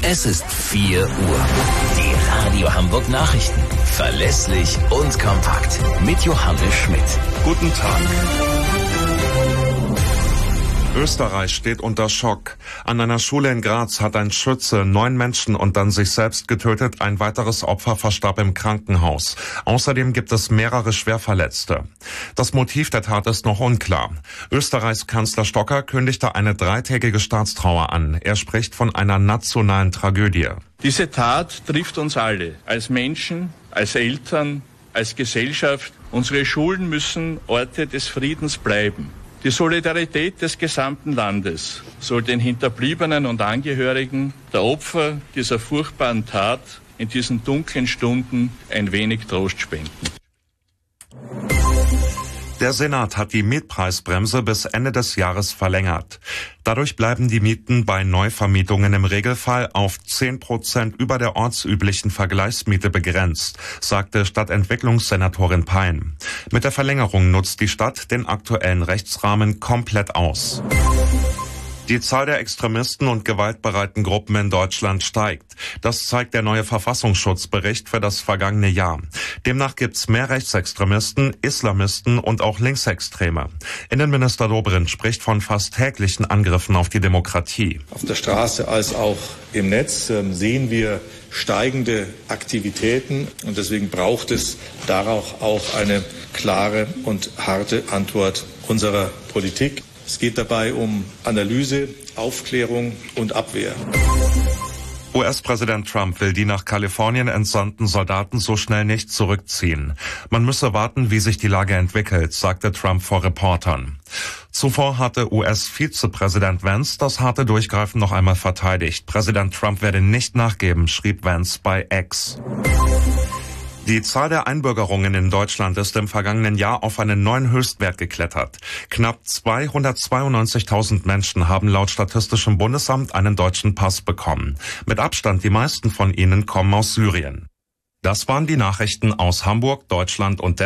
Es ist 4 Uhr. Die Radio Hamburg Nachrichten. Verlässlich und kompakt. Mit Johannes Schmidt. Guten Tag. Österreich steht unter Schock. An einer Schule in Graz hat ein Schütze 9 Menschen und dann sich selbst getötet. Ein weiteres Opfer verstarb im Krankenhaus. Außerdem gibt es mehrere Schwerverletzte. Das Motiv der Tat ist noch unklar. Österreichs Kanzler Stocker kündigte eine 3-tägige Staatstrauer an. Er spricht von einer nationalen Tragödie. Diese Tat trifft uns alle. Als Menschen, als Eltern, als Gesellschaft. Unsere Schulen müssen Orte des Friedens bleiben. Die Solidarität des gesamten Landes soll den Hinterbliebenen und Angehörigen der Opfer dieser furchtbaren Tat in diesen dunklen Stunden ein wenig Trost spenden. Der Senat hat die Mietpreisbremse bis Ende des Jahres verlängert. Dadurch bleiben die Mieten bei Neuvermietungen im Regelfall auf 10% über der ortsüblichen Vergleichsmiete begrenzt, sagte Stadtentwicklungssenatorin Pein. Mit der Verlängerung nutzt die Stadt den aktuellen Rechtsrahmen komplett aus. Die Zahl der Extremisten und gewaltbereiten Gruppen in Deutschland steigt. Das zeigt der neue Verfassungsschutzbericht für das vergangene Jahr. Demnach gibt's mehr Rechtsextremisten, Islamisten und auch Linksextreme. Innenminister Dobrindt spricht von fast täglichen Angriffen auf die Demokratie. Auf der Straße als auch im Netz sehen wir steigende Aktivitäten und deswegen braucht es darauf auch eine klare und harte Antwort unserer Politik. Es geht dabei um Analyse, Aufklärung und Abwehr. US-Präsident Trump will die nach Kalifornien entsandten Soldaten so schnell nicht zurückziehen. Man müsse warten, wie sich die Lage entwickelt, sagte Trump vor Reportern. Zuvor hatte US-Vizepräsident Vance das harte Durchgreifen noch einmal verteidigt. Präsident Trump werde nicht nachgeben, schrieb Vance bei X. Die Zahl der Einbürgerungen in Deutschland ist im vergangenen Jahr auf einen neuen Höchstwert geklettert. Knapp 292.000 Menschen haben laut Statistischem Bundesamt einen deutschen Pass bekommen. Mit Abstand die meisten von ihnen kommen aus Syrien. Das waren die Nachrichten aus Hamburg, Deutschland und der